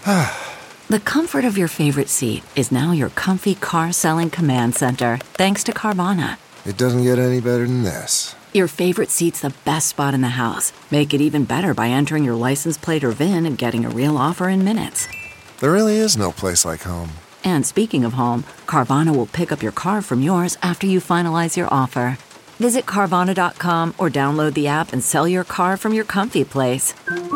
The comfort of your favorite seat is now your comfy car selling command center, thanks to Carvana. It doesn't get any better than this. Your favorite seat's the best spot in the house. Make it even better by entering your license plate or VIN and getting a real offer in minutes. There really is no place like home. And speaking of home, Carvana will pick up your car from yours after you finalize your offer. Visit Carvana.com or download the app and sell your car from your comfy place.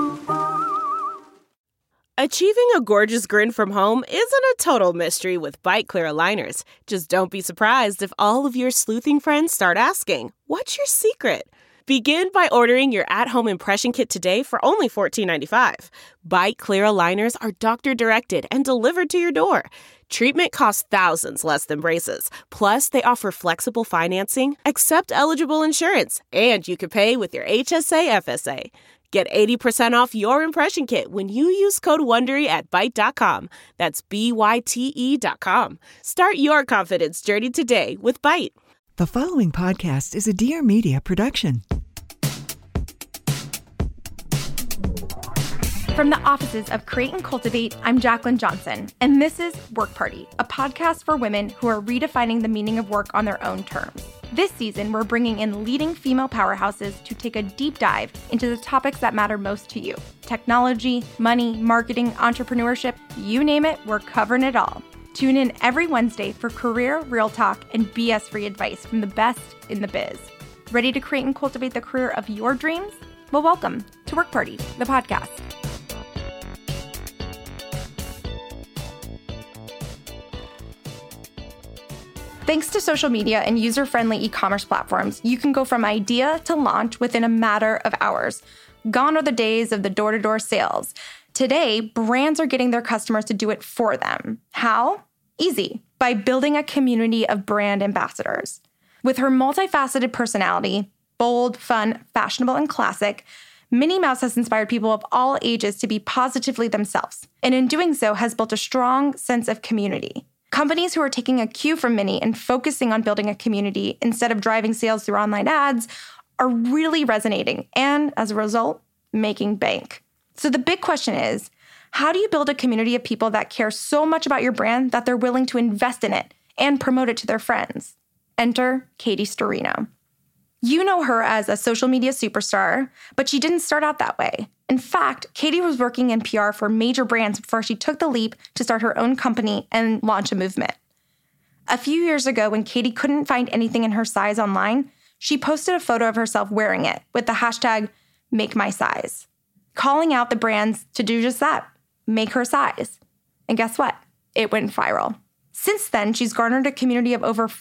Achieving a gorgeous grin from home isn't a total mystery with Byte Clear aligners. Just don't be surprised if all of your sleuthing friends start asking, "What's your secret?" Begin by ordering your at-home impression kit today for only $14.95. Byte Clear aligners are doctor-directed and delivered to your door. Treatment costs thousands less than braces. Plus, they offer flexible financing, accept eligible insurance, and you can pay with your HSA FSA. Get 80% off your impression kit when you use code WONDERY at Byte.com. That's BYTE.com. Start your confidence journey today with Byte. The following podcast is a Dear Media production. From the offices of Create and Cultivate, I'm Jacqueline Johnson, and this is Work Party, a podcast for women who are redefining the meaning of work on their own terms. This season, we're bringing in leading female powerhouses to take a deep dive into the topics that matter most to you. Technology, money, marketing, entrepreneurship, you name it, we're covering it all. Tune in every Wednesday for career, real talk, and BS-free advice from the best in the biz. Ready to create and cultivate the career of your dreams? Well, welcome to Work Party, the podcast. Thanks to social media and user-friendly e-commerce platforms, you can go from idea to launch within a matter of hours. Gone are the days of the door-to-door sales. Today, brands are getting their customers to do it for them. How? Easy. By building a community of brand ambassadors. With her multifaceted personality, bold, fun, fashionable, and classic, Minnie Mouse has inspired people of all ages to be positively themselves, and in doing so has built a strong sense of community. Companies who are taking a cue from Minnie and focusing on building a community instead of driving sales through online ads are really resonating and, as a result, making bank. So the big question is, how do you build a community of people that care so much about your brand that they're willing to invest in it and promote it to their friends? Enter Katie Sturino. You know her as a social media superstar, but she didn't start out that way. In fact, Katie was working in PR for major brands before she took the leap to start her own company and launch a movement. A few years ago, when Katie couldn't find anything in her size online, she posted a photo of herself wearing it with the hashtag #MakeMySize, calling out the brands to do just that, make her size. And guess what? It went viral. Since then, she's garnered a community of over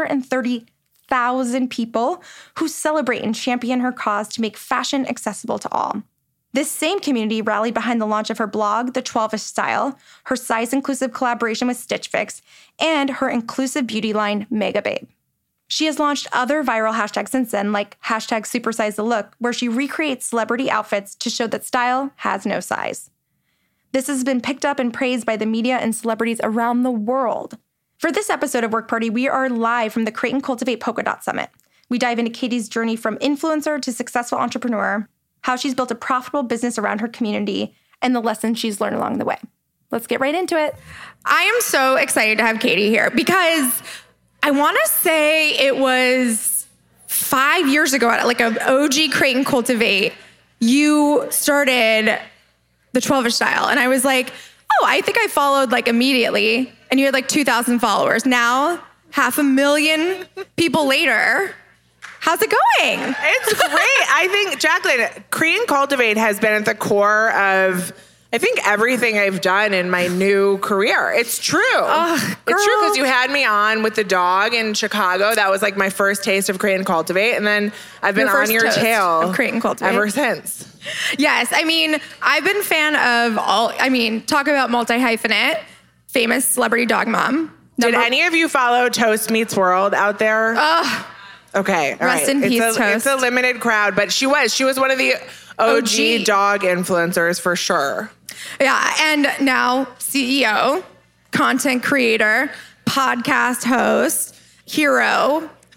430,000 people who celebrate and champion her cause to make fashion accessible to all. This same community rallied behind the launch of her blog, The 12ish Style, her size-inclusive collaboration with Stitch Fix, and her inclusive beauty line, Mega Babe. She has launched other viral hashtags since then, like hashtag Supersize the Look, where she recreates celebrity outfits to show that style has no size. This has been picked up and praised by the media and celebrities around the world. For this episode of Work Party, we are live from the Create and Cultivate Polka Dot Summit. We dive into Katie's journey from influencer to successful entrepreneur, how she's built a profitable business around her community, and the lessons she's learned along the way. Let's get right into it. I am so excited to have Katie here because I want to say it was 5 years ago at like an OG Create and Cultivate, you started the 12ish Style. And I was like, oh, I think I followed like immediately. And you had like 2,000 followers. Now, 500,000 people later. How's it going? It's great. I think, Jacqueline, Create and Cultivate has been at the core of, I think, everything I've done in my new career. It's true. It's true because you had me on with the dog in Chicago. That was like my first taste of Create and Cultivate. And then I've been on your tail of Create and Cultivate ever since. Yes. I mean, I've been a fan of talk about multi-hyphenate, famous celebrity dog mom. Did any of you follow Toast Meets World out there? Okay, all Rest in peace, Toast. It's a limited crowd, but she was one of the OG dog influencers for sure. Yeah, and now CEO, content creator, podcast host, hero,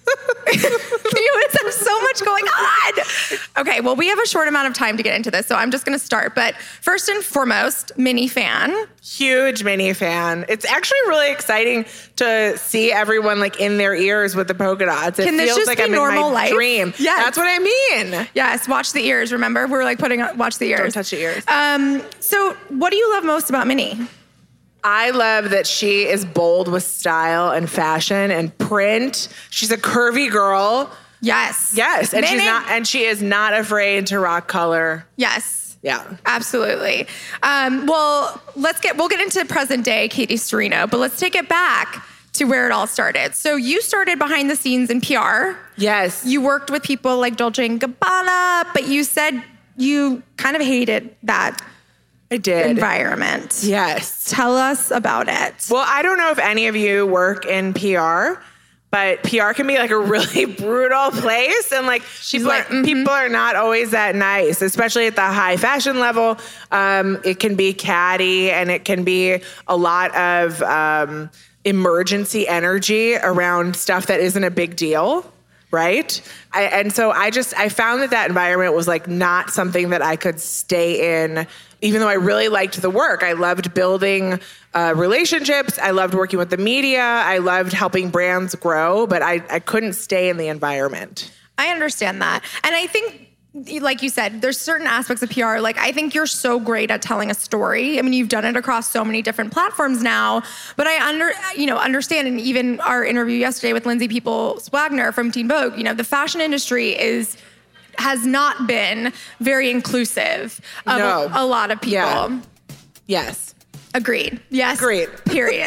You have so much going on. Okay, well, we have a short amount of time to get into this, so I'm just going to start. But first and foremost, Minnie fan. Huge Minnie fan. It's actually really exciting to see everyone like in their ears with the polka dots. It Can this feels just like be I'm normal in my life? dream. Yes. That's what I mean. Yes, watch the ears. Remember, we were like watch the ears. Don't touch the ears. So what do you love most about Minnie? I love that she is bold with style and fashion and print. She's a curvy girl. Yes. Yes, and Minnie. she is not afraid to rock color. Yes. Yeah. Absolutely. Well, we'll get into present day Katie Sturino, but let's take it back to where it all started. So you started behind the scenes in PR. Yes. You worked with people like Dolce & Gabbana, but you said you kind of hated that I did. environment. Yes. Tell us about it. Well, I don't know if any of you work in PR, but PR can be like a really brutal place. And like people are not always that nice, especially at the high fashion level. It can be catty and it can be a lot of emergency energy around stuff that isn't a big deal. Right. So I found that environment was like not something that I could stay in, even though I really liked the work. I loved building relationships. I loved working with the media. I loved helping brands grow, but I couldn't stay in the environment. I understand that. And I think, like you said, there's certain aspects of PR. Like, I think you're so great at telling a story. I mean, you've done it across so many different platforms now, but I understand. And even our interview yesterday with Lindsay Peoples-Wagner from Teen Vogue, the fashion industry has not been very inclusive of a lot of people. Yeah. Yes. Agreed. Yes. Agreed. Period.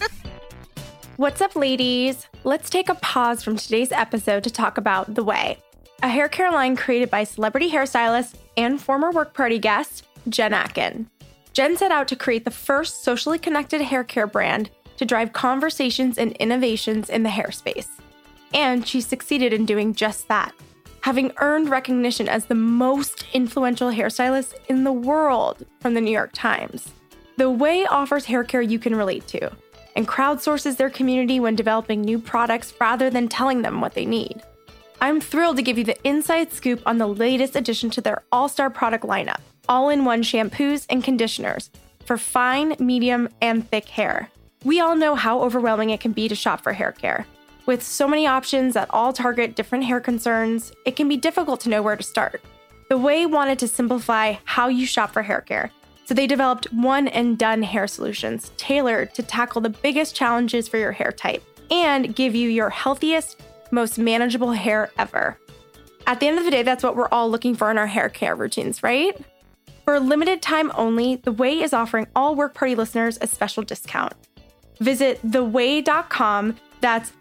What's up, ladies? Let's take a pause from today's episode to talk about The Way, a hair care line created by celebrity hairstylist and former Work Party guest, Jen Atkin. Jen set out to create the first socially connected hair care brand to drive conversations and innovations in the hair space. And she succeeded in doing just that, having earned recognition as the most influential hairstylist in the world from the New York Times. The Way offers hair care you can relate to and crowdsources their community when developing new products rather than telling them what they need. I'm thrilled to give you the inside scoop on the latest addition to their all-star product lineup, all-in-one shampoos and conditioners for fine, medium, and thick hair. We all know how overwhelming it can be to shop for hair care. With so many options that all target different hair concerns, it can be difficult to know where to start. The Way wanted to simplify how you shop for hair care, so they developed one-and-done hair solutions tailored to tackle the biggest challenges for your hair type and give you your healthiest, most manageable hair ever. At the end of the day, that's what we're all looking for in our hair care routines, right? For a limited time only, The Way is offering all Work Party listeners a special discount. Visit theway.com, that's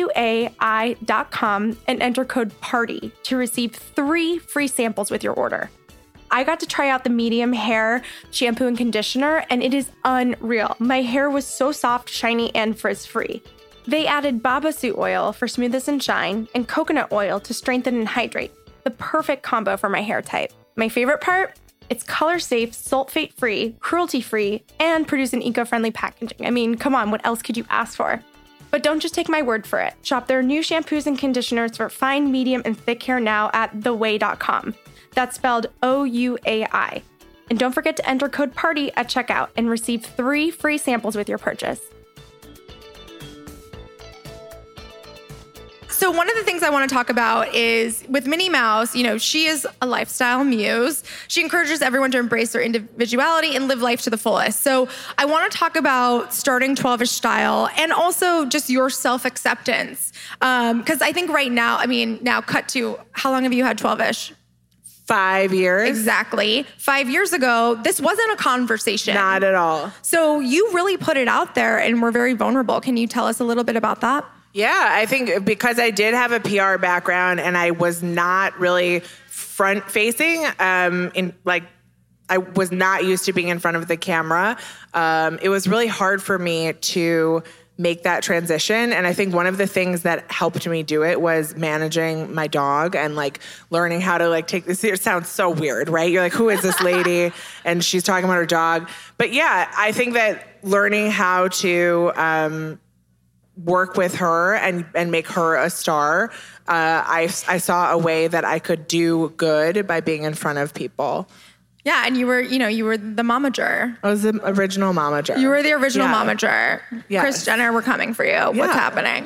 OUAI.com, and enter code PARTY to receive 3 free samples with your order. I got to try out the medium hair shampoo and conditioner, and it is unreal. My hair was so soft, shiny, and frizz-free. They added Babasu oil for smoothness and shine, and coconut oil to strengthen and hydrate. The perfect combo for my hair type. My favorite part? It's color-safe, sulfate-free, cruelty-free, and produced in eco-friendly packaging. I mean, come on, what else could you ask for? But don't just take my word for it. Shop their new shampoos and conditioners for fine, medium, and thick hair now at theway.com. That's spelled OUAI. And don't forget to enter code PARTY at checkout and receive 3 free samples with your purchase. So one of the things I want to talk about is with Minnie Mouse, she is a lifestyle muse. She encourages everyone to embrace their individuality and live life to the fullest. So I want to talk about starting 12ish Style and also just your self-acceptance. Because I think right now, now cut to, how long have you had 12ish? 5 years. Exactly. 5 years ago, this wasn't a conversation. Not at all. So you really put it out there and were very vulnerable. Can you tell us a little bit about that? Yeah, I think because I did have a PR background and I was not really front facing, I was not used to being in front of the camera. It was really hard for me to make that transition. And I think one of the things that helped me do it was managing my dog and learning how to take this. It sounds so weird, right? You're like, who is this lady? And she's talking about her dog. But yeah, I think that learning how to work with her and make her a star, I saw a way that I could do good by being in front of people. Yeah, and you were the momager. I was the original momager. You were the original momager. Yes. Kris Jenner, we're coming for you. What's happening?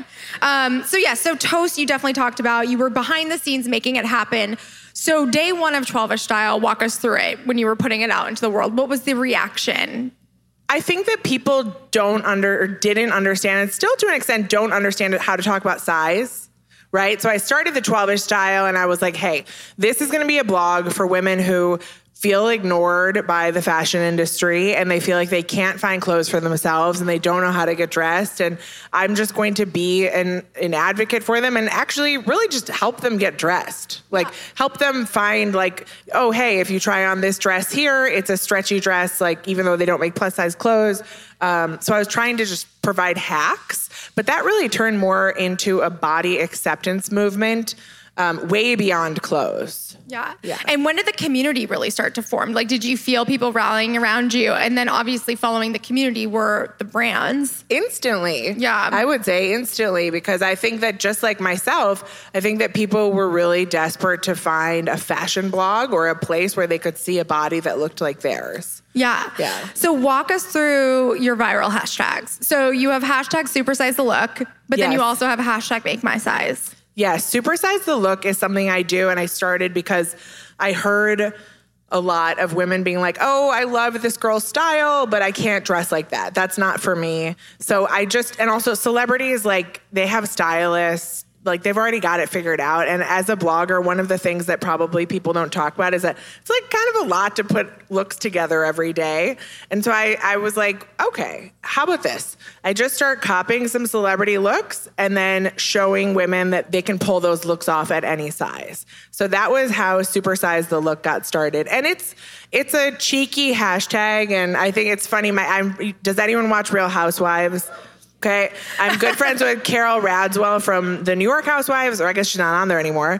So Toast, you definitely talked about. You were behind the scenes making it happen. So day one of 12ish Style, walk us through it when you were putting it out into the world. What was the reaction? I think that people didn't understand, and still to an extent don't understand how to talk about size, right? So I started the 12ish Style, and I was like, hey, this is going to be a blog for women who feel ignored by the fashion industry and they feel like they can't find clothes for themselves and they don't know how to get dressed. And I'm just going to be an advocate for them and actually really just help them get dressed. Like help them find like, oh, hey, if you try on this dress here, it's a stretchy dress, like even though they don't make plus size clothes. So I was trying to just provide hacks, but that really turned more into a body acceptance movement, way beyond clothes. Yeah. And when did the community really start to form? Like, did you feel people rallying around you? And then obviously following the community were the brands. Instantly. Yeah. I would say instantly, because I think that just like myself, I think that people were really desperate to find a fashion blog or a place where they could see a body that looked like theirs. Yeah. So walk us through your viral hashtags. So you have hashtag supersize the look, but then you also have hashtag make my size. Yeah, supersize the look is something I do, and I started because I heard a lot of women being like, oh, I love this girl's style, but I can't dress like that. That's not for me. So and also celebrities, like, they have stylists. Like, they've already got it figured out. And as a blogger, one of the things that probably people don't talk about is that it's like kind of a lot to put looks together every day. And so I was like, okay, how about this? I just start copying some celebrity looks and then showing women that they can pull those looks off at any size. So that was how Supersize the Look got started. And it's a cheeky hashtag. And I think it's funny. Does anyone watch Real Housewives? Okay, I'm good friends with Carol Radswell from the New York Housewives, or I guess she's not on there anymore.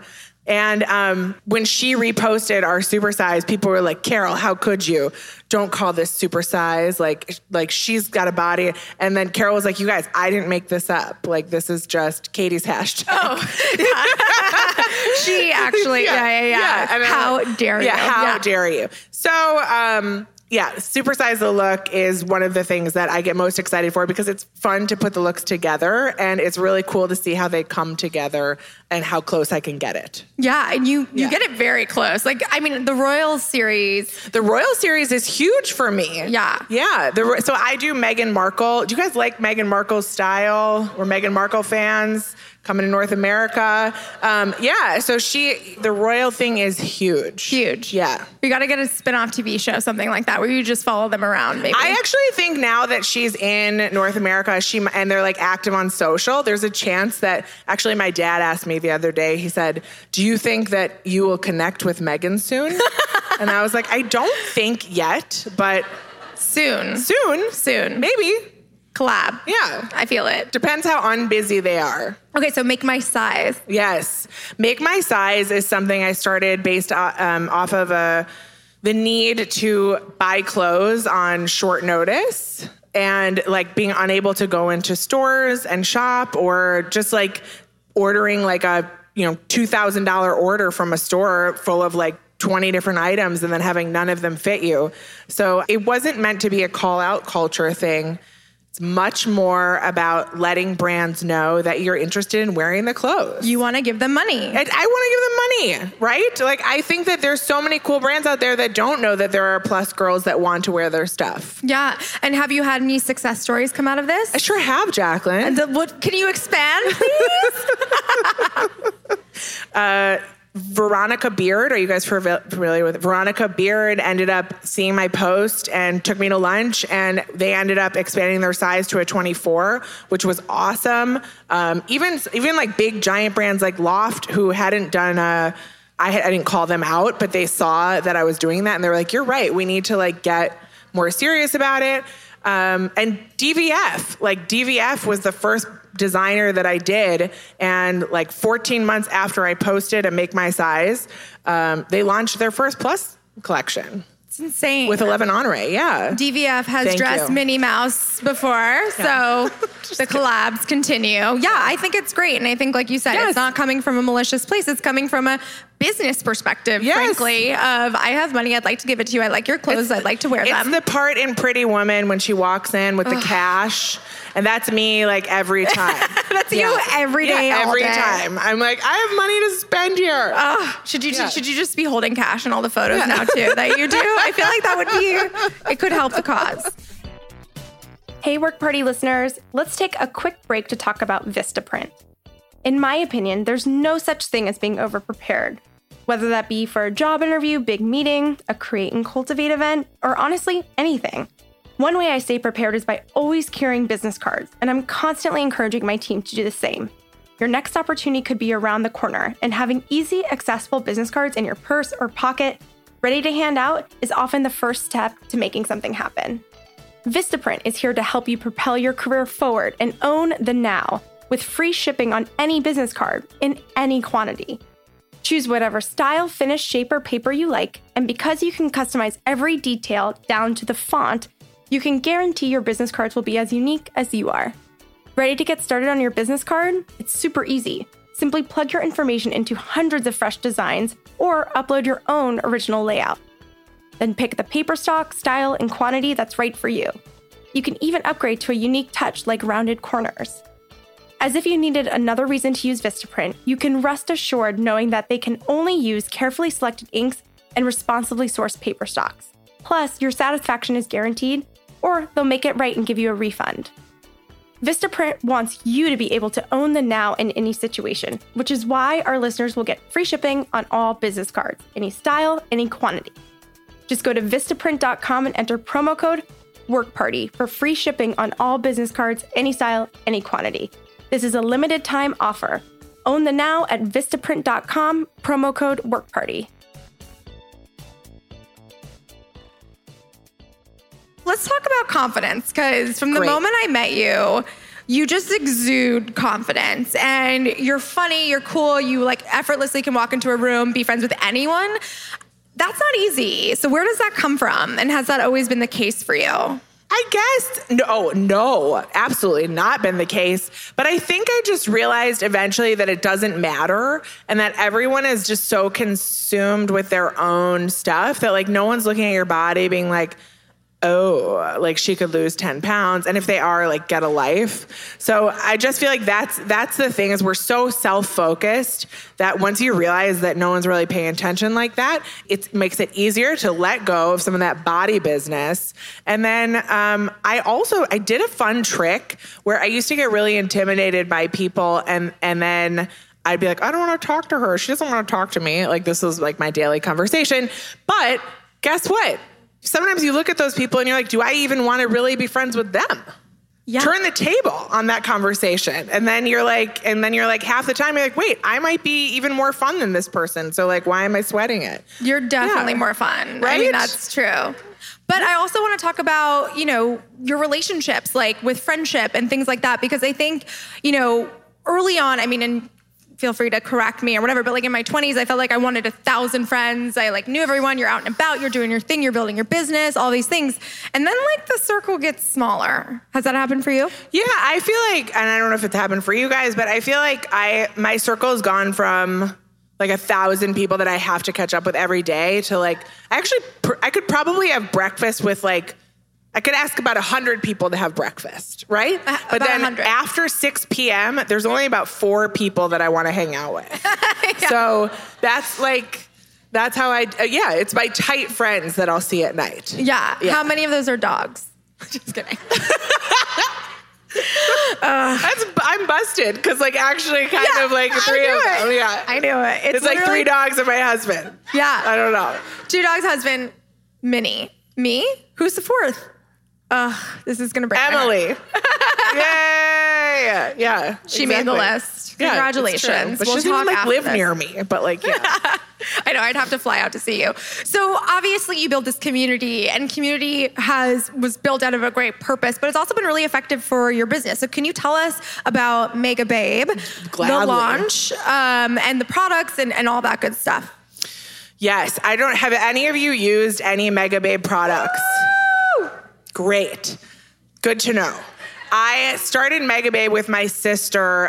And when she reposted our supersize, people were like, Carol, how could you? Don't call this supersize. Like she's got a body. And then Carol was like, you guys, I didn't make this up. Like, this is just Katie's hashtag. Oh, yeah. She actually, yeah. I mean, how dare you? How dare you? So, Supersize the Look is one of the things that I get most excited for because it's fun to put the looks together and it's really cool to see how they come together and how close I can get it. Yeah, and you get it very close. Like, I mean, the Royal series. The Royal series is huge for me. Yeah. Yeah. So I do Meghan Markle. Do you guys like Meghan Markle's style? We're Meghan Markle fans. Coming to North America. So the Royal thing is huge. Huge. Yeah. You got to get a spin-off TV show, something like that, where you just follow them around, maybe. I actually think now that she's in North America, and they're like active on social, there's a chance that, actually my dad asked me the other day, he said, do you think that you will connect with Meghan soon? And I was like, I don't think yet, but soon. Maybe. Collab. Yeah. I feel it. Depends how unbusy they are. Okay, so Make My Size. Yes. Make My Size is something I started based off of the need to buy clothes on short notice and like being unable to go into stores and shop, or just like ordering like a $2,000 order from a store full of like 20 different items and then having none of them fit you. So it wasn't meant to be a call out culture thing. It's much more about letting brands know that you're interested in wearing the clothes. You want to give them money. I want to give them money, right? Like, I think that there's so many cool brands out there that don't know that there are plus girls that want to wear their stuff. Yeah. And have you had any success stories come out of this? I sure have, Jacqueline. Can you expand, please? Veronica Beard, are you guys familiar with it? Veronica Beard ended up seeing my post and took me to lunch, and they ended up expanding their size to a 24, which was awesome. Even like big giant brands like Loft, who hadn't done I didn't call them out, but they saw that I was doing that, and they were like, you're right, we need to like get more serious about it. And DVF was the first designer that I did, and like 14 months after I posted a Make My Size, they launched their first plus collection. It's insane. With 11 Honoré, yeah. DVF has dressed Minnie Mouse before, so the collabs continue. Yeah, I think it's great. And I think, like you said, it's not coming from a malicious place. It's coming from a business perspective, frankly, of I have money, I'd like to give it to you. I like your clothes, I'd like to wear them. It's the part in Pretty Woman when she walks in with the cash. And that's me, like, every time. That's you every day, all every day. time. I'm like, I have money to spend here. Should you just be holding cash in all the photos now, too, that you do? I feel like that would be, it could help the cause. Hey, Work Party listeners, let's take a quick break to talk about Vistaprint. In my opinion, there's no such thing as being overprepared. Whether that be for a job interview, big meeting, a create and cultivate event, or honestly, anything. One way I stay prepared is by always carrying business cards, and I'm constantly encouraging my team to do the same. Your next opportunity could be around the corner, and having easy, accessible business cards in your purse or pocket, ready to hand out, is often the first step to making something happen. Vistaprint is here to help you propel your career forward and own the now, with free shipping on any business card in any quantity. Choose whatever style, finish, shape, or paper you like, and because you can customize every detail down to the font, you can guarantee your business cards will be as unique as you are. Ready to get started on your business card? It's super easy. Simply plug your information into hundreds of fresh designs or upload your own original layout. Then pick the paper stock, style, and quantity that's right for you. You can even upgrade to a unique touch like rounded corners. As if you needed another reason to use Vistaprint, you can rest assured knowing that they can only use carefully selected inks and responsibly sourced paper stocks. Plus, your satisfaction is guaranteed, or they'll make it right and give you a refund. Vistaprint wants you to be able to own the now in any situation, which is why our listeners will get free shipping on all business cards, any style, any quantity. Just go to Vistaprint.com and enter promo code WORKPARTY for free shipping on all business cards, any style, any quantity. This is a limited time offer. Own the now at Vistaprint.com, promo code WORKPARTY. Let's talk about confidence, because from the moment I met you, you just exude confidence, and you're funny, you're cool, you like effortlessly can walk into a room, be friends with anyone. That's not easy. So where does that come from? And has that always been the case for you? I guess, no, absolutely not been the case. But I think I just realized eventually that it doesn't matter and that everyone is just so consumed with their own stuff that like no one's looking at your body being like, oh, like she could lose 10 pounds. And if they are, like, get a life. So I just feel like that's the thing is we're so self-focused that once you realize that no one's really paying attention like that, it makes it easier to let go of some of that body business. And then I did a fun trick where I used to get really intimidated by people and then I'd be like, I don't want to talk to her. She doesn't want to talk to me. Like this was like my daily conversation. But guess what? Sometimes you look at those people and you're like, do I even want to really be friends with them? Yeah. Turn the table on that conversation. And then you're like half the time you're like, wait, I might be even more fun than this person. So like, why am I sweating it? You're definitely more fun. Right? I mean, that's true. But I also want to talk about, your relationships, like with friendship and things like that, because I think, early on, and feel free to correct me or whatever, but like in my 20s, I felt like I wanted 1,000 friends. I like knew everyone. You're out and about, you're doing your thing, you're building your business, all these things. And then like the circle gets smaller. Has that happened for you? Yeah, I feel like, and I don't know if it's happened for you guys, but I feel like my circle has gone from like 1,000 people that I have to catch up with every day to like, I could probably have breakfast with like, I could ask about 100 people to have breakfast, right? But then 100. After 6 p.m., there's only about 4 people that I want to hang out with. Yeah. So that's how it's my tight friends that I'll see at night. Yeah. How many of those are dogs? Just kidding. I'm busted because like actually kind of like 3 of them. Yeah, I knew it. It's like 3 dogs and my husband. Yeah. I don't know. 2 dogs, husband, Minnie. Me? Who's the 4th? This is gonna break Emily. Yay! Yeah. She made the list. Congratulations. But she doesn't even like live near me. But like, yeah. I know. I'd have to fly out to see you. So obviously, you built this community, and community was built out of a great purpose, but it's also been really effective for your business. So can you tell us about Mega Babe, Gladly. the launch, and the products and all that good stuff? Yes. I don't have any of you used any Mega Babe products. Woo! Great. Good to know. I started Mega Babe with my sister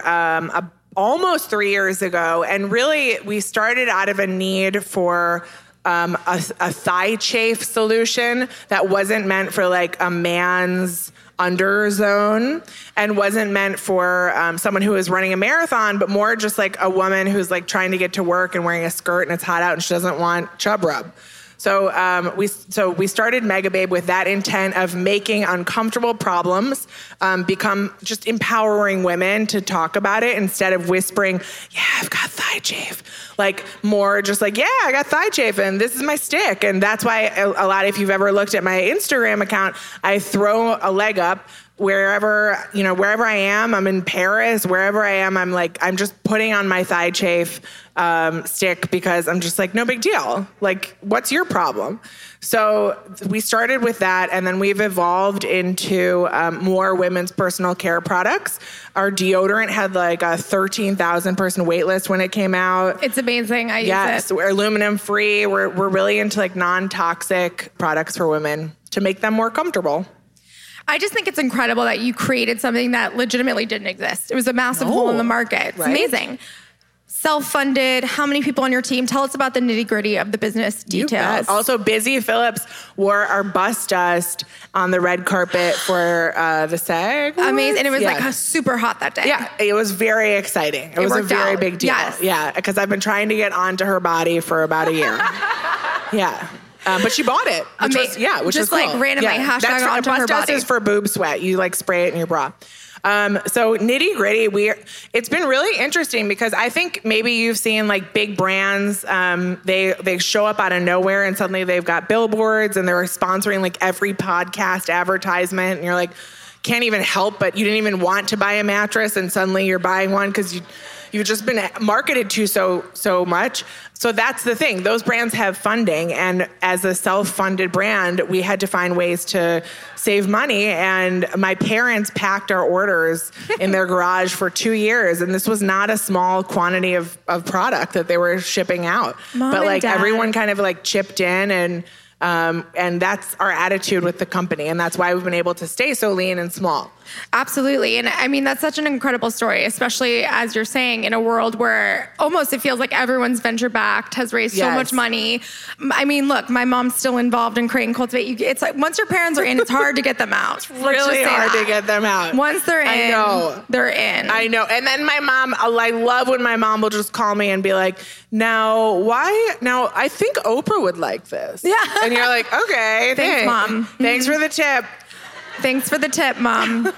almost 3 years ago. And really, we started out of a need for a thigh chafe solution that wasn't meant for like a man's under zone and wasn't meant for someone who is running a marathon, but more just like a woman who's like trying to get to work and wearing a skirt and it's hot out and she doesn't want chub rub. So we started Mega Babe with that intent of making uncomfortable problems become just empowering women to talk about it instead of whispering, yeah, I've got thigh chafe. Like more just like, yeah, I got thigh chafe and this is my stick. And that's why a lot, if you've ever looked at my Instagram account, I throw a leg up wherever I am. I'm in Paris, wherever I am, I'm just putting on my thigh chafe stick because I'm just like, no big deal. Like, what's your problem? So we started with that, and then we've evolved into more women's personal care products. Our deodorant had like a 13,000 person wait list when it came out. It's amazing. I use it. Yes, we're aluminum free. We're really into like non-toxic products for women to make them more comfortable. I just think it's incredible that you created something that legitimately didn't exist. It was a massive hole in the market. It's amazing. Self-funded. How many people on your team? Tell us about the nitty-gritty of the business details. Also, Busy Phillips wore our bust dust on the red carpet for the SAG. Amazing. And it was like super hot that day. Yeah, it was very exciting. It was a very big deal. Yes. Yeah, because I've been trying to get onto her body for about a year. Yeah. But she bought it, which was cool. Just like randomly hashtag onto her body. Bust dust is for boob sweat. You like spray it in your bra. So nitty gritty, it's been really interesting because I think maybe you've seen like big brands, they show up out of nowhere and suddenly they've got billboards and they're sponsoring like every podcast advertisement and you're like, can't even help, but you didn't even want to buy a mattress and suddenly you're buying one because you've just been marketed to so much. So that's the thing. Those brands have funding. And as a self-funded brand, we had to find ways to save money. And my parents packed our orders in their garage for 2 years. And this was not a small quantity of product that they were shipping out. Mom but like and Dad. everyone kind of like chipped in and that's our attitude with the company. And that's why we've been able to stay so lean and small. Absolutely. And I mean, that's such an incredible story, especially as you're saying, in a world where almost it feels like everyone's venture backed, has raised so much money. I mean, look, my mom's still involved in Create and Cultivate. It's like once your parents are in, it's hard to get them out. It's really hard to get them out. Once they're in, they're in. I know. And then my mom, I love when my mom will just call me and be like, now, I think Oprah would like this. Yeah. And you're like, okay, thanks, Mom. Thanks for the tip. Thanks for the tip, Mom.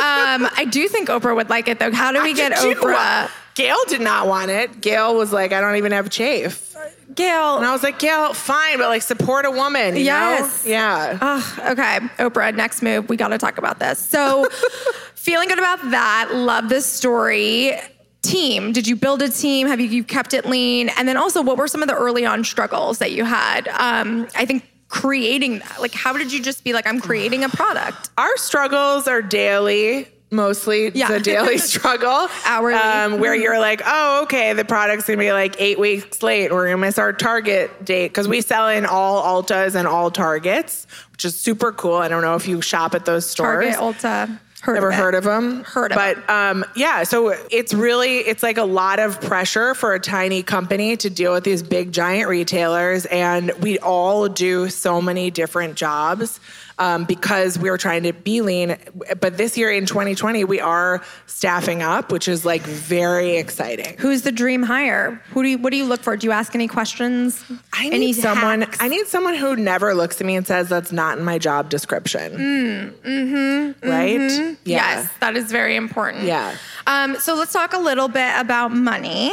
I do think Oprah would like it, though. How do we get Oprah? Gail did not want it. Gail was like, I don't even have chafe. Gail. And I was like, Gail, fine, but like support a woman, you know? Yeah. Okay, Oprah, next move. We got to talk about this. So feeling good about that. Love this story. Team, did you build a team? Have you kept it lean? And then also, what were some of the early on struggles that you had? I think creating that, like, how did you just be like, I'm creating a product? Our struggles are daily. Mostly it's a daily struggle. Hourly. Where you're like, oh, okay, the product's gonna be like 8 weeks late. We're gonna miss our Target date. Because we sell in all Ultas and all Targets, which is super cool. I don't know if you shop at those stores. Target, Ulta. Never heard of them? Heard of them. But so it's like a lot of pressure for a tiny company to deal with these big giant retailers. And we all do so many different jobs because we were trying to be lean. But this year in 2020, we are staffing up, which is like very exciting. Who's the dream hire? What do you look for? Do you ask any questions? I need someone who never looks at me and says that's not in my job description. Right? Mm-hmm. Yeah. Yes, that is very important. Yeah. So let's talk a little bit about money.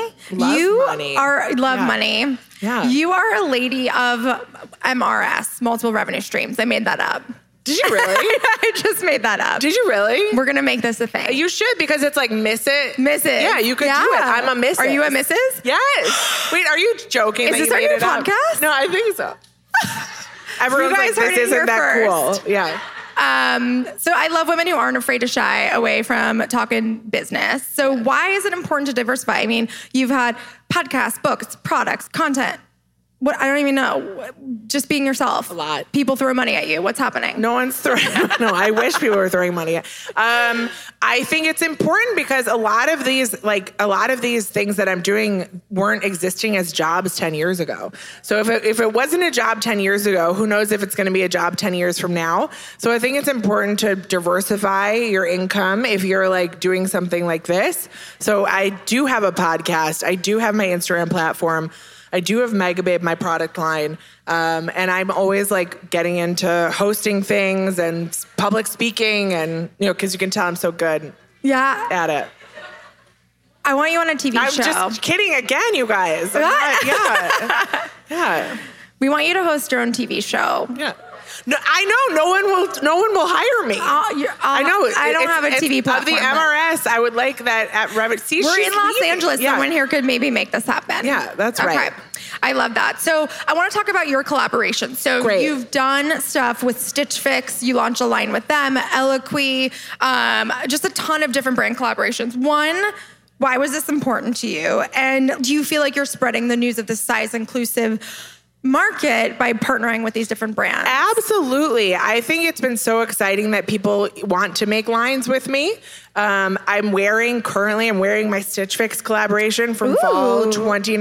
Love money. Yeah. You are a lady of MRS, multiple revenue streams. I made that up. Did you really? I just made that up. Did you really? We're going to make this a thing. You should, because it's like Mrs. Yeah, you could do it. I'm a Mrs. Are you a Mrs.? Yes. Wait, are you joking? Is this our new podcast? No, I think so. Everyone's like, this isn't that cool. Yeah. So I love women who aren't afraid to shy away from talking business. So why is it important to diversify? I mean, you've had podcasts, books, products, content. What? I don't even know. Just being yourself. A lot. People throw money at you. What's happening? No one's throwing. No, I wish people were throwing money at. I think it's important because a lot of these things that I'm doing weren't existing as jobs 10 years ago. So if it wasn't a job 10 years ago, who knows if it's going to be a job 10 years from now? So I think it's important to diversify your income if you're like doing something like this. So I do have a podcast. I do have my Instagram platform. I do have Megababe, my product line, and I'm always like getting into hosting things and public speaking, and because you can tell I'm so good at it. I want you on a TV show. I'm just kidding again, you guys. Yeah. We want you to host your own TV show. Yeah. No, I know no one will hire me. I know. I don't have a TV platform. Of the MRS, I would like that at Revit. See, we're in Los Angeles. Yeah. Someone here could maybe make this happen. Yeah, that's right. Okay. I love that. So I want to talk about your collaborations. So you've done stuff with Stitch Fix. You launched a line with them, Eloquii, just a ton of different brand collaborations. One, why was this important to you? And do you feel like you're spreading the news of this size inclusive market by partnering with these different brands? Absolutely. I think it's been so exciting that people want to make lines with me. I'm wearing my Stitch Fix collaboration from fall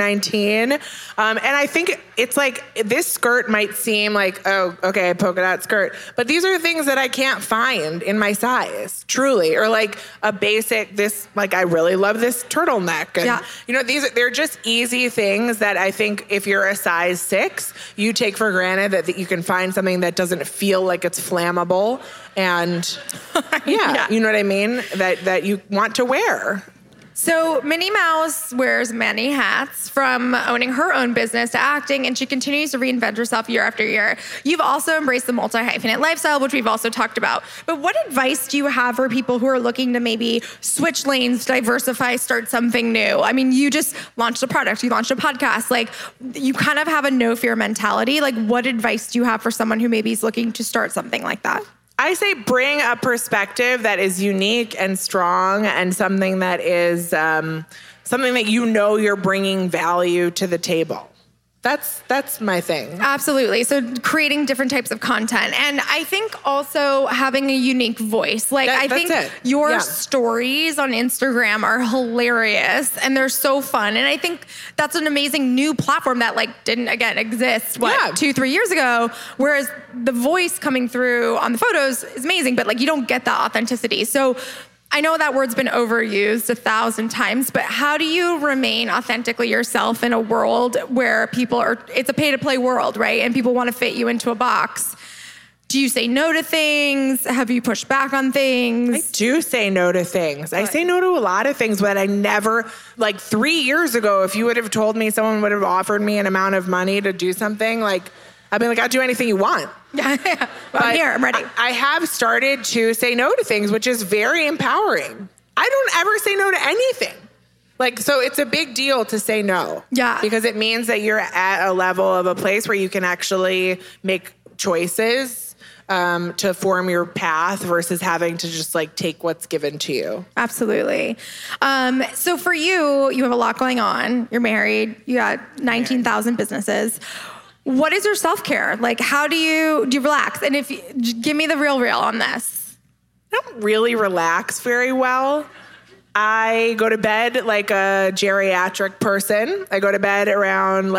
2019. And I think it's like, this skirt might seem like, oh, okay, a polka dot skirt. But these are things that I can't find in my size, truly. Or like a basic, I really love this turtleneck. And, they're just easy things that I think if you're a size 6, you take for granted that you can find something that doesn't feel like it's flammable. And you know what I mean? That you want to wear. So Minnie Mouse wears many hats, from owning her own business to acting, and she continues to reinvent herself year after year. You've also embraced the multi-hyphenate lifestyle, which we've also talked about. But what advice do you have for people who are looking to maybe switch lanes, diversify, start something new? I mean, you just launched a product, you launched a podcast. Like, you kind of have a no fear mentality. Like, what advice do you have for someone who maybe is looking to start something like that? I say bring a perspective that is unique and strong, and something that is something that you're bringing value to the table. That's my thing. Absolutely. So creating different types of content. And I think also having a unique voice. Like, I think your stories on Instagram are hilarious and they're so fun. And I think that's an amazing new platform that didn't, again, exist, 2-3 years ago. Whereas the voice coming through on the photos is amazing, but you don't get that authenticity. So I know that word's been overused 1,000 times, but how do you remain authentically yourself in a world where it's a pay-to-play world, right? And people want to fit you into a box. Do you say no to things? Have you pushed back on things? I do say no to things. I say no to a lot of things, but I never, 3 years ago, if you would have told me someone would have offered me an amount of money to do something, I'd be like, I'll do anything you want. Yeah. I'm here. I'm ready. I have started to say no to things, which is very empowering. I don't ever say no to anything. So it's a big deal to say no. Yeah. Because it means that you're at a level of a place where you can actually make choices to form your path versus having to just take what's given to you. Absolutely. So for you have a lot going on. You're married. You got 19,000 businesses. What is your self-care? How do you relax? And give me the real on this. I don't really relax very well. I go to bed like a geriatric person. I go to bed around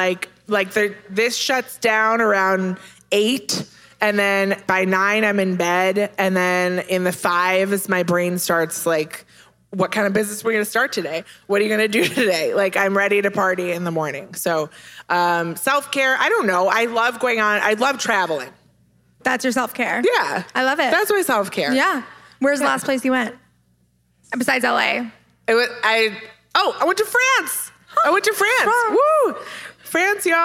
this shuts down around 8, and then by 9 I'm in bed, and then in the 5s my brain starts what kind of business are we going to start today? What are you going to do today? I'm ready to party in the morning. So self-care, I don't know. I love traveling. That's your self-care? Yeah. I love it. That's my self-care. Yeah. Where's the last place you went? Besides LA? I went to France. I went to France. Woo! France, y'all.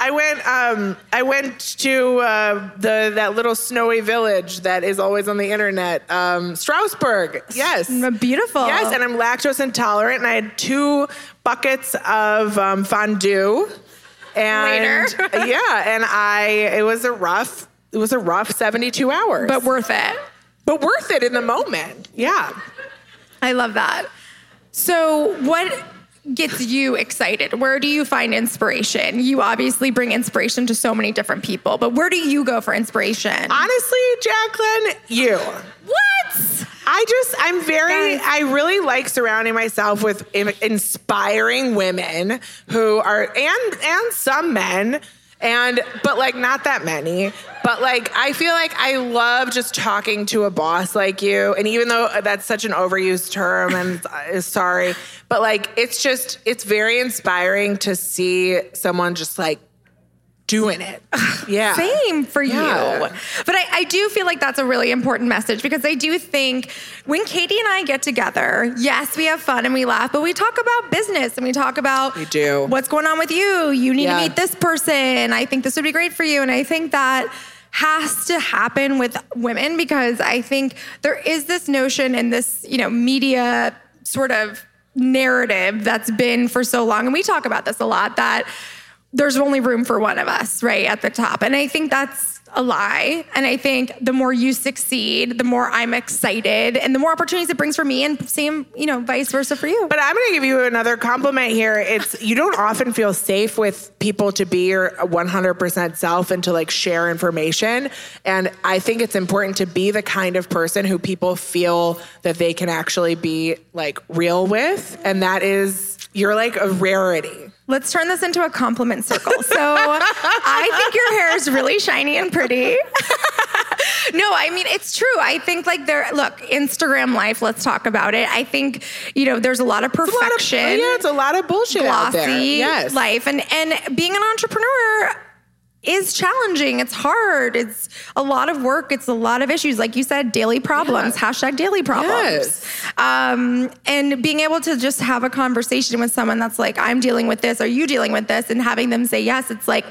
I went to that little snowy village that is always on the internet, Strasbourg. Yes, beautiful. Yes, and I'm lactose intolerant, and I had 2 buckets of fondue. And it was a rough 72 hours, but worth it. But worth it in the moment. Yeah, I love that. So what gets you excited? Where do you find inspiration? You obviously bring inspiration to so many different people, but where do you go for inspiration? Honestly, Jacqueline, you. What? I really like surrounding myself with inspiring women who are, and some men, but like not that many. But like, I feel like I love just talking to a boss like you. And even though that's such an overused term and sorry, but like, it's very inspiring to see someone just like doing it. Yeah. Same for you. Yeah. But I do feel like that's a really important message because I do think when Katie and I get together, yes, we have fun and we laugh, but we talk about business and we talk about what's going on with you. You need to meet this person. I think this would be great for you. And I think that has to happen with women because I think there is this notion and this, media sort of narrative that's been for so long. And we talk about this a lot that there's only room for one of us, right, at the top. And I think that's a lie. And I think the more you succeed, the more I'm excited and the more opportunities it brings for me and same, vice versa for you. But I'm going to give you another compliment here. You don't often feel safe with people to be your 100% self and to like share information. And I think it's important to be the kind of person who people feel that they can actually be like real with. And that is, you're like a rarity. Let's turn this into a compliment circle. So I think your hair is really shiny and pretty. No, I mean, it's true. I think like look, Instagram life, let's talk about it. I think, there's a lot of perfection. It's a lot of bullshit out there. Glossy life. And being an entrepreneur is challenging. It's hard. It's a lot of work. It's a lot of issues. Like you said, daily problems, #daily problems. Yes. And being able to just have a conversation with someone that's like, I'm dealing with this. Are you dealing with this? And having them say yes, it's like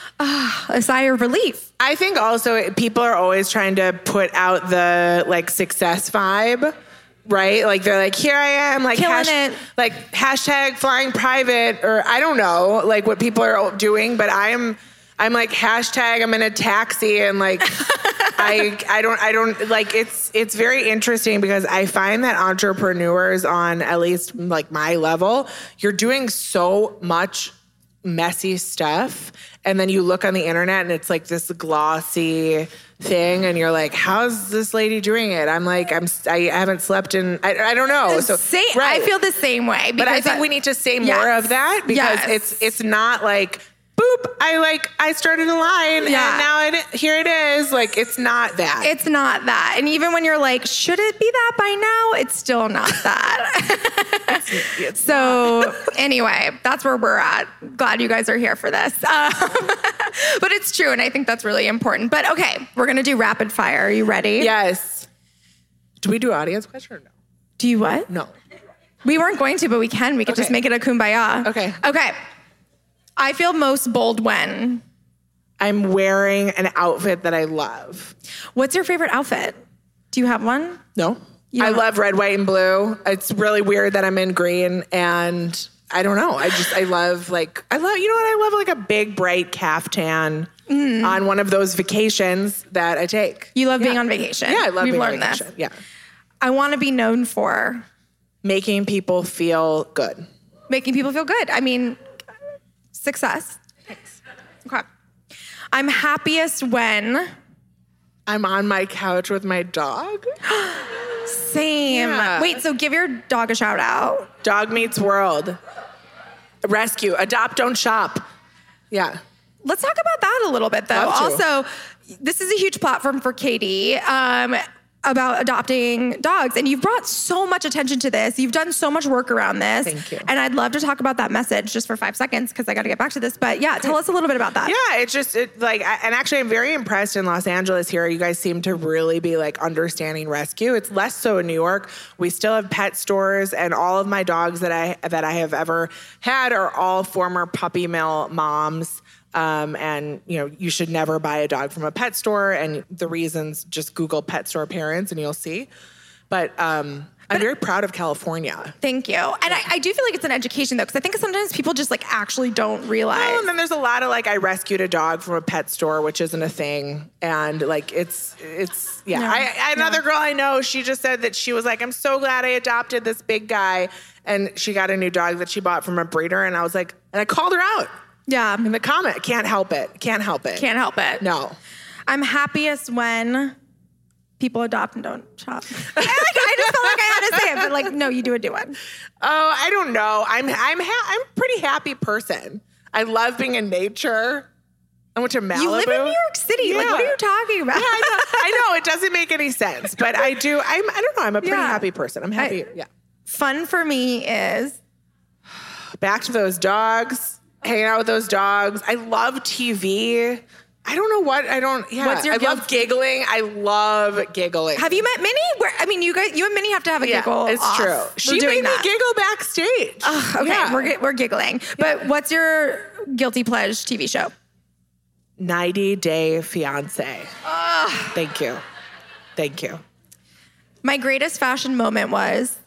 a sigh of relief. I think also people are always trying to put out the like success vibe. Right? Like they're like, here I am, like, hashtag flying private, or I don't know, like what people are doing, but I'm like hashtag I'm in a taxi and like I don't like it's very interesting because I find that entrepreneurs on at least like my level, you're doing so much messy stuff and then you look on the internet and it's like this glossy thing and you're like, how's this lady doing it? I'm like, I haven't slept in, I don't know. So I feel the same way. But I think we need to say more of that because it's not like, boop, I started a line and now here it is. Like, it's not that. It's not that. And even when you're like, should it be that by now? It's still not that. So anyway, that's where we're at. Glad you guys are here for this. But it's true. And I think that's really important. But okay, we're going to do rapid fire. Are you ready? Yes. Do we do audience question or no? Do you what? No. We weren't going to, but we can. We could just make it a kumbaya. Okay. Okay. I feel most bold when I'm wearing an outfit that I love. What's your favorite outfit? Do you have one? No. I love red, white, and blue. It's really weird that I'm in green and I don't know. I love like a big bright caftan on one of those vacations that I take. You love being on vacation. Yeah, I love being on vacation. Yeah. I want to be known for making people feel good. Making people feel good. I mean, success. Thanks. Okay. I'm happiest when I'm on my couch with my dog. Same. Yeah. Wait, so give your dog a shout out. Dog Meets World. Rescue. Adopt, don't shop. Yeah. Let's talk about that a little bit, though. Also, this is a huge platform for Katie about adopting dogs. And you've brought so much attention to this. You've done so much work around this. Thank you. And I'd love to talk about that message just for 5 seconds because I got to get back to this. But yeah, tell us a little bit about that. Yeah, and actually I'm very impressed in Los Angeles here. You guys seem to really be like understanding rescue. It's less so in New York. We still have pet stores and all of my dogs that I have ever had are all former puppy mill moms. And you should never buy a dog from a pet store. And the reasons, just Google pet store parents and you'll see. But I'm very proud of California. Thank you. And I do feel like it's an education, though, because I think sometimes people just like actually don't realize. Well, and then there's a lot of like, I rescued a dog from a pet store, which isn't a thing. And like, it's another girl I know, she just said that she was like, I'm so glad I adopted this big guy. And she got a new dog that she bought from a breeder. And I was like, and I called her out. Yeah. In the comment, can't help it. Can't help it. Can't help it. No. I'm happiest when people adopt and don't shop. I just felt like I had to say it, but like, no, you do a one. Oh, I don't know. I'm a pretty happy person. I love being in nature. I went to Malibu. You live in New York City. Yeah. Like, what are you talking about? Yeah, I know. It doesn't make any sense, but I do. I don't know. I'm a pretty happy person. I'm happy. Fun for me is back to those dogs, hanging out with those dogs. I love TV. I don't know what I don't. Yeah, I love giggling. I love giggling. Have you met Minnie? You and Minnie have to have a giggle. It's off. true. She made me giggle backstage. Okay, yeah. we're giggling. But what's your guilty pleasure TV show? 90 Day Fiance. Thank you. My greatest fashion moment was.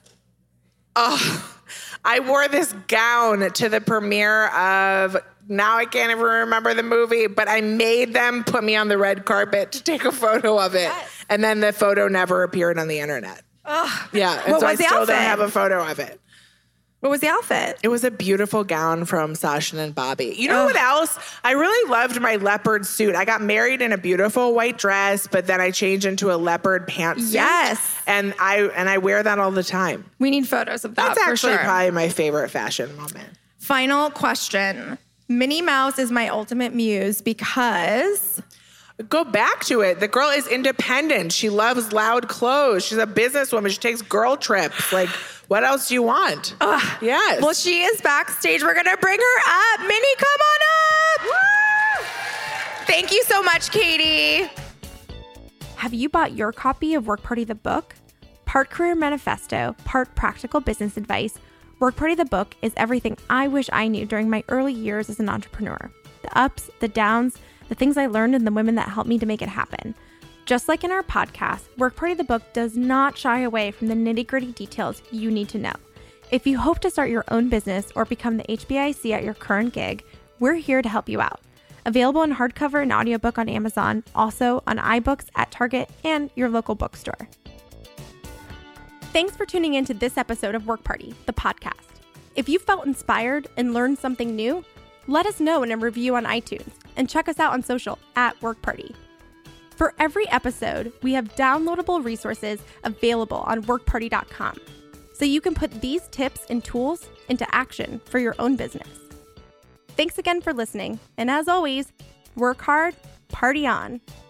I wore this gown to the premiere of, now I can't even remember the movie, but I made them put me on the red carpet to take a photo of it. Yes. And then the photo never appeared on the internet. Yeah, and so I still don't have a photo of it. What was the outfit? It was a beautiful gown from Sasha and Bobby. You know what else? I really loved my leopard suit. I got married in a beautiful white dress, but then I changed into a leopard pantsuit. Yes. And I wear that all the time. We need photos of that. That's for actually sure. probably my favorite fashion moment. Final question. Minnie Mouse is my ultimate muse because... Go back to it. The girl is independent. She loves loud clothes. She's a businesswoman. She takes girl trips. Like, what else do you want? Yes. Well, she is backstage. We're going to bring her up. Minnie, come on up. Woo! Thank you so much, Katie. Have you bought your copy of Work Party the Book? Part career manifesto, part practical business advice, Work Party the Book is everything I wish I knew during my early years as an entrepreneur. The ups, the downs, the things I learned, and the women that helped me to make it happen. Just like in our podcast, Work Party the Book does not shy away from the nitty-gritty details you need to know. If you hope to start your own business or become the HBIC at your current gig, we're here to help you out. Available in hardcover and audiobook on Amazon, also on iBooks at Target and your local bookstore. Thanks for tuning in to this episode of Work Party, the podcast. If you felt inspired and learned something new, let us know in a review on iTunes and check us out on social at Work Party. For every episode, we have downloadable resources available on workparty.com, so you can put these tips and tools into action for your own business. Thanks again for listening, and as always, work hard, party on.